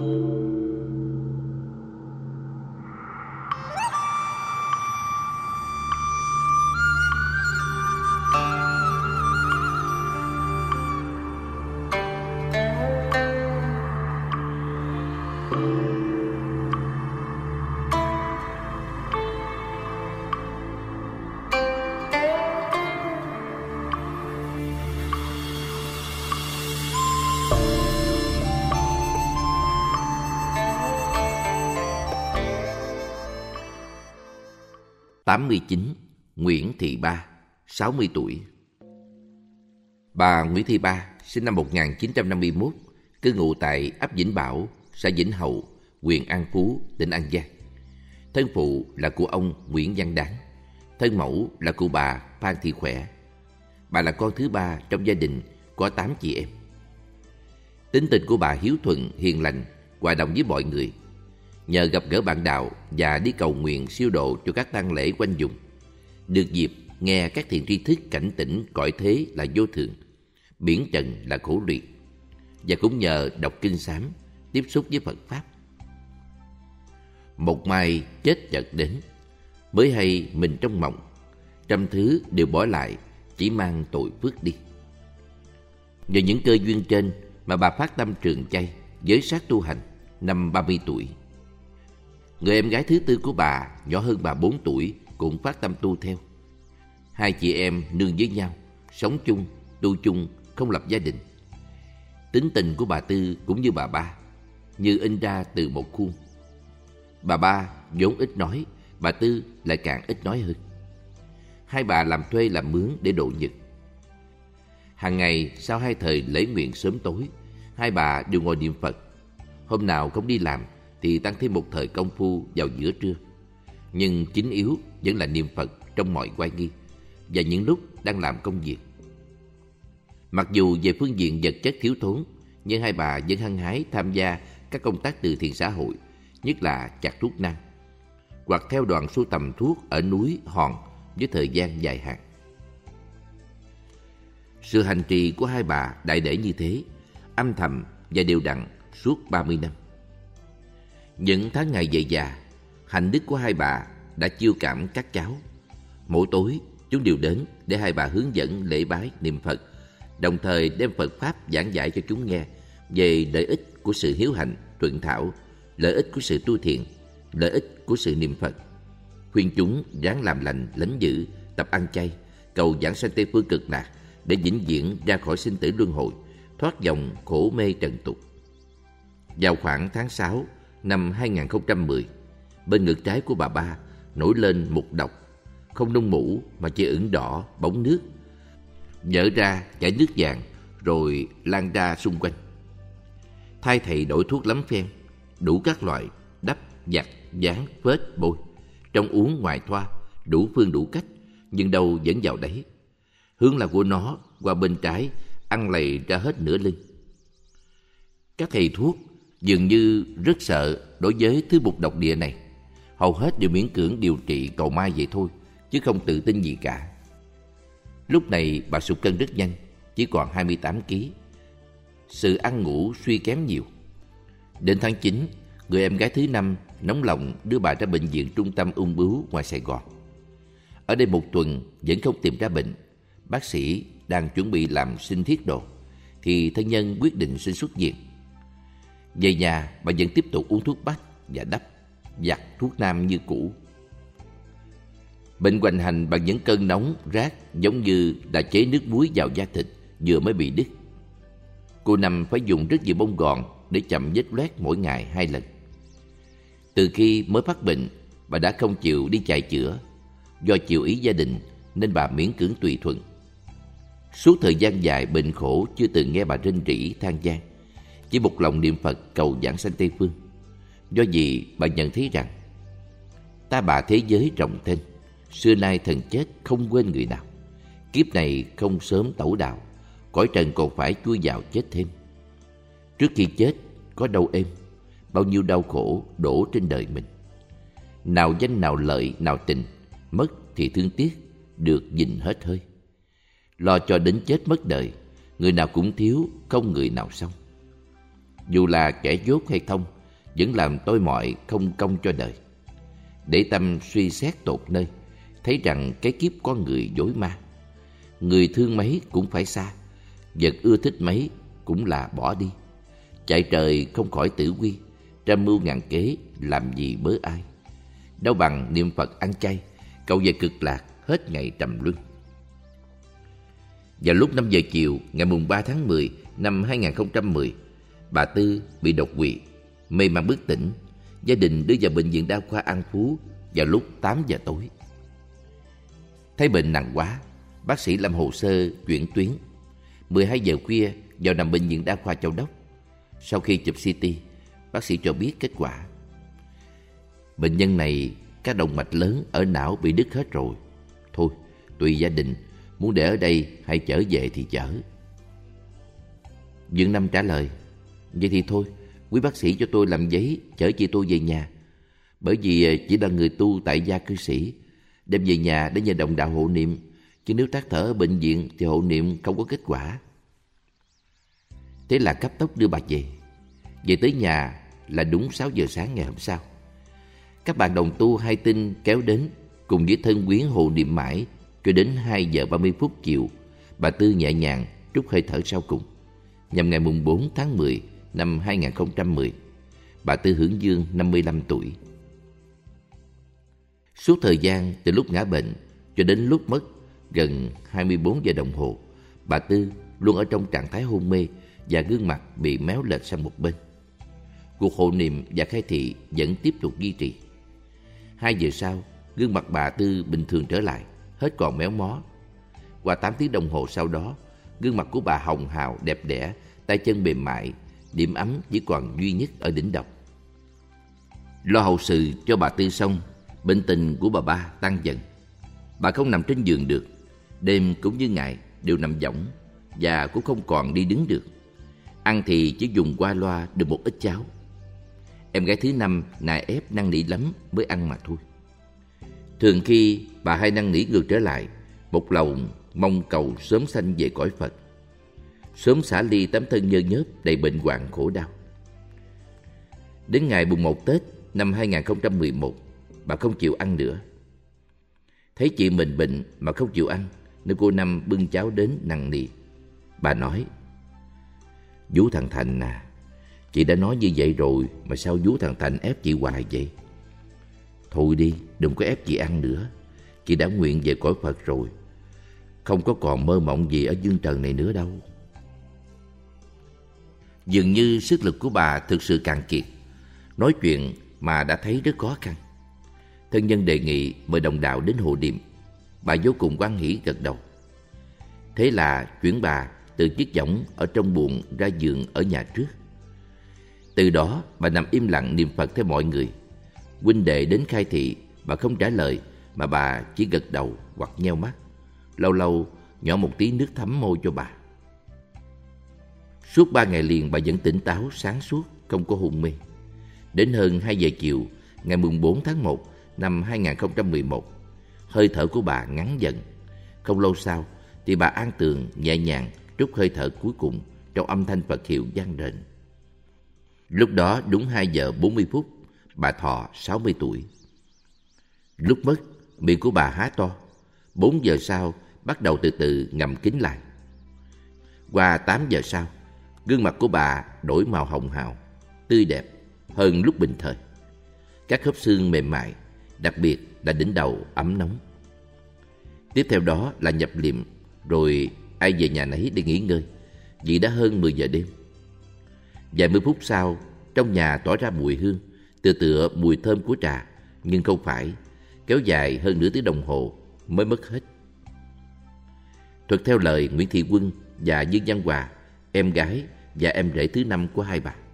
89. Nguyễn Thị Ba, 60 tuổi. Bà Nguyễn Thị Ba sinh năm 1951, cư ngụ tại ấp Vĩnh Bảo, xã Vĩnh Hậu, huyện An Phú, tỉnh An Giang. Thân phụ là của ông Nguyễn Văn Đáng, thân mẫu là của bà Phan Thị Khỏe. Bà là con thứ ba trong gia đình có 8 chị em. Tính tình của bà hiếu thuận, hiền lành, hòa đồng với mọi người. Nhờ gặp gỡ bạn đạo và đi cầu nguyện siêu độ cho các tang lễ quanh vùng, được dịp nghe các thiện tri thức cảnh tỉnh cõi thế là vô thường, biển trần là khổ luyện, và cũng nhờ đọc kinh sám, tiếp xúc với Phật Pháp. Một mai chết chợt đến, mới hay mình trong mộng, trăm thứ đều bỏ lại, chỉ mang tội phước đi. Nhờ những cơ duyên trên mà bà phát tâm trường chay, giới sát tu hành, năm 30 tuổi. Người em gái thứ tư của bà, nhỏ hơn bà 4 tuổi, cũng phát tâm tu theo. Hai chị em nương với nhau, sống chung, tu chung, không lập gia đình. Tính tình của bà Tư cũng như bà Ba, như in ra từ một khuôn. Bà Ba vốn ít nói, bà Tư lại càng ít nói hơn. Hai bà làm thuê làm mướn để độ nhật. Hàng ngày sau hai thời lễ nguyện sớm tối, hai bà đều ngồi niệm Phật. Hôm nào không đi làm thì tăng thêm một thời công phu vào giữa trưa. Nhưng chính yếu vẫn là niệm Phật trong mọi oai nghi và những lúc đang làm công việc. Mặc dù về phương diện vật chất thiếu thốn, nhưng hai bà vẫn hăng hái tham gia các công tác từ thiện xã hội, nhất là chặt thuốc nam, hoặc theo đoàn sưu tầm thuốc ở núi Hòn với thời gian dài hạn. Sự hành trì của hai bà đại để như thế, âm thầm và đều đặn suốt 30 năm. Những tháng ngày về già, hạnh đức của hai bà đã chiêu cảm các cháu. Mỗi tối chúng đều đến để hai bà hướng dẫn lễ bái niệm Phật, đồng thời đem Phật Pháp giảng giải cho chúng nghe về lợi ích của sự hiếu hạnh, thuận thảo, lợi ích của sự tu thiện, lợi ích của sự niệm Phật. Khuyên chúng ráng làm lành, lánh dữ, tập ăn chay, cầu giảng sanh Tây Phương Cực Lạc để vĩnh viễn ra khỏi sinh tử luân hồi, thoát dòng khổ mê trần tục. Vào khoảng tháng 6 năm 2010, bên ngực trái của bà Ba nổi lên mụn độc, không nung mủ mà chỉ ửng đỏ, bóng nước, vỡ ra chảy nước vàng rồi lan ra xung quanh. Thay thầy đổi thuốc lắm phen, đủ các loại, đắp, giặt, dán, phết, bôi, trong uống ngoài thoa, đủ phương đủ cách, nhưng đâu vẫn vào đấy. Hướng là của nó qua bên trái, ăn lầy ra hết nửa lưng. Các thầy thuốc dường như rất sợ đối với thứ bục độc địa này. Hầu hết đều miễn cưỡng điều trị cầu may vậy thôi, chứ không tự tin gì cả. Lúc này bà sụt cân rất nhanh, chỉ còn 28 kg. Sự ăn ngủ suy kém nhiều. Đến tháng 9, người em gái thứ 5 nóng lòng đưa bà ra bệnh viện trung tâm ung bướu ngoài Sài Gòn. Ở đây một tuần vẫn không tìm ra bệnh. Bác sĩ đang chuẩn bị làm sinh thiết đồ, thì thân nhân quyết định xin xuất viện. Về nhà, bà vẫn tiếp tục uống thuốc bắc và đắp, giặt thuốc nam như cũ. Bệnh hoành hành bằng những cơn nóng, rát giống như đã chế nước muối vào da thịt vừa mới bị đứt. Cô Năm phải dùng rất nhiều bông gòn để chậm vết loét mỗi ngày 2 lần. Từ khi mới phát bệnh, bà đã không chịu đi chạy chữa. Do chiều ý gia đình nên bà miễn cưỡng tùy thuận. Suốt thời gian dài bệnh khổ chưa từng nghe bà rên rỉ than van, chỉ một lòng niệm Phật cầu giảng sanh Tây Phương. Do gì bà nhận thấy rằng ta bà thế giới rộng thênh, xưa nay thần chết không quên người nào. Kiếp này không sớm tẩu đạo, cõi trần còn phải chui vào chết thêm. Trước khi chết có đâu êm, bao nhiêu đau khổ đổ trên đời mình. Nào danh nào lợi nào tình, mất thì thương tiếc, được gìn hết hơi. Lo cho đến chết mất đời, người nào cũng thiếu, không người nào xong. dù là kẻ dốt hay thông, vẫn làm tôi mọi không công cho đời. Để tâm suy xét tột nơi, thấy rằng cái kiếp con người dối ma. Người thương mấy cũng phải xa, vật ưa thích mấy cũng là bỏ đi. Chạy trời không khỏi tử quy, trăm mưu ngàn kế làm gì bớ ai. Đâu bằng niệm Phật ăn chay, cầu về cực lạc hết ngày trầm luân. Vào lúc 5 giờ chiều ngày mùng 3 tháng 10 năm 2010, bà Tư bị đột quỵ, mê man bất tỉnh. Gia đình đưa vào bệnh viện đa khoa An Phú vào lúc 8 giờ tối. Thấy bệnh nặng quá, bác sĩ làm hồ sơ chuyển tuyến. 12 giờ khuya vào nằm bệnh viện đa khoa Châu Đốc. Sau khi chụp CT, bác sĩ cho biết kết quả. Bệnh nhân này các động mạch lớn ở não bị đứt hết rồi. Thôi, tùy gia đình, muốn để ở đây hay chở về thì chở. Dương Năm trả lời, vậy thì thôi, quý bác sĩ cho tôi làm giấy chở chị tôi về nhà. Bởi vì chỉ là người tu tại gia cư sĩ, đem về nhà để nhờ đồng đạo hộ niệm. Chứ nếu tắc thở ở bệnh viện thì hộ niệm không có kết quả. Thế là cấp tốc đưa bà về. Về tới nhà là đúng 6 giờ sáng ngày hôm sau. Các bạn đồng tu hai tinh kéo đến cùng với thân quyến hộ niệm mãi cho đến 2 giờ 30 phút chiều. Bà Tư nhẹ nhàng trút hơi thở sau cùng. Nhằm ngày mùng 4 tháng 10 năm 2010, bà Tư hưởng dương 55 tuổi. Suốt thời gian từ lúc ngã bệnh cho đến lúc mất gần 24 giờ đồng hồ, bà Tư luôn ở trong trạng thái hôn mê và gương mặt bị méo lệch sang một bên. Cuộc hộ niệm và khai thị vẫn tiếp tục duy trì. 2 giờ sau, gương mặt bà Tư bình thường trở lại, hết còn méo mó. Qua 8 tiếng đồng hồ sau đó, gương mặt của bà hồng hào đẹp đẽ, tay chân mềm mại, điểm ấm chỉ còn duy nhất ở đỉnh đầu. Lo hậu sự cho bà Tư xong, bệnh tình của bà ba tăng dần. Bà không nằm trên giường được, đêm cũng như ngày đều nằm võng và cũng không còn đi đứng được. Ăn thì chỉ dùng qua loa được một ít cháo. Em gái thứ năm nài ép năn nỉ lắm mới ăn mà thôi. Thường khi bà hay năn nỉ ngược trở lại, một lòng mong cầu sớm sanh về cõi Phật, sớm xả ly tấm thân nhơ nhớp đầy bệnh hoạn khổ đau. Đến ngày mùng 1 Tết năm 2011, bà không chịu ăn nữa. Thấy chị mình bệnh mà không chịu ăn, nên cô Năm bưng cháo đến năn nỉ. Bà nói, Vú thằng Thành à, chị đã nói như vậy rồi mà sao vú thằng Thành ép chị hoài vậy? Thôi đi, đừng có ép chị ăn nữa. Chị đã nguyện về cõi Phật rồi, không có còn mơ mộng gì ở dương trần này nữa đâu. Dường như sức lực của bà thực sự cạn kiệt, nói chuyện mà đã thấy rất khó khăn. Thân nhân đề nghị mời đồng đạo đến hộ niệm. Bà vô cùng hoan hỉ gật đầu. Thế là chuyển bà từ chiếc võng ở trong buồng ra giường ở nhà trước. Từ đó bà nằm im lặng niệm Phật theo mọi người. Huynh đệ đến khai thị, bà không trả lời mà bà chỉ gật đầu hoặc nheo mắt. Lâu lâu nhỏ một tí nước thấm môi cho bà. Suốt 3 ngày liền bà vẫn tỉnh táo sáng suốt, không có hôn mê. Đến hơn 2 giờ chiều ngày mùng 4 tháng 1 năm 2011, hơi thở của bà ngắn dần. Không lâu sau thì bà an tường nhẹ nhàng trút hơi thở cuối cùng trong âm thanh Phật hiệu vang rền. Lúc đó đúng 2 giờ 40 phút, bà thọ 60 tuổi. Lúc mất, miệng của bà há to. 4 giờ sau, bắt đầu từ từ ngậm kín lại. Qua 8 giờ sau, gương mặt của bà đổi màu hồng hào, tươi đẹp hơn lúc bình thời. Các khớp xương mềm mại, đặc biệt là đỉnh đầu ấm nóng. Tiếp theo đó là nhập liệm, rồi ai về nhà nấy để nghỉ ngơi, vì đã hơn 10 giờ đêm. Vài mươi phút sau, trong nhà tỏa ra mùi hương, tựa mùi thơm của trà, nhưng không phải, kéo dài hơn nửa tiếng đồng hồ mới mất hết. Thuật theo lời Nguyễn Thị Quân và Dương Văn Hòa, em gái và em rể thứ năm của hai bà.